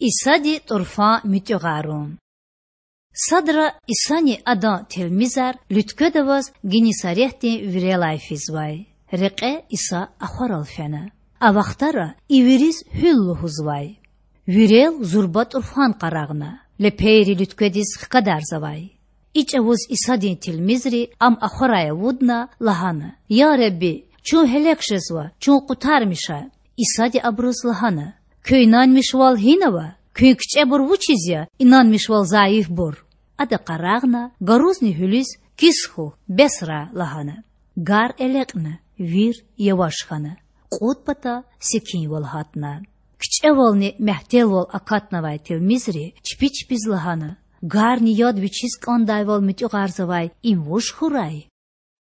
İsadi torfa mütügarun. Sadra İsani ada telmizar lütkadavaz ginisarehti virelay fizvay. Reqe İsa akharal fena. Avaxtara iviriz hüllu huzvay. Virel zurbat urfan qaragna. Lepeyri lütkadiz kadar zavay. İç avuz İsadi telmizri am akharaya vudna lahana. Ya Rabbi, çu helekşezva, çu kutarmışa. İsadi abruz lahana. Köynanmış val hinava. Köykçe bur vuçizya, inanmış val zayıf bur. Ada qaragna, garuzni hüliz, kishu, besra lahana. Gar elekna, vir yavaşkhana. Qutbata, sekin val hatna. Küçe valni mehtel val akatna vay telmizri, çpiç biz lahana. Gar niyad viçiz kanday val mütü garzavay, imvuş huray.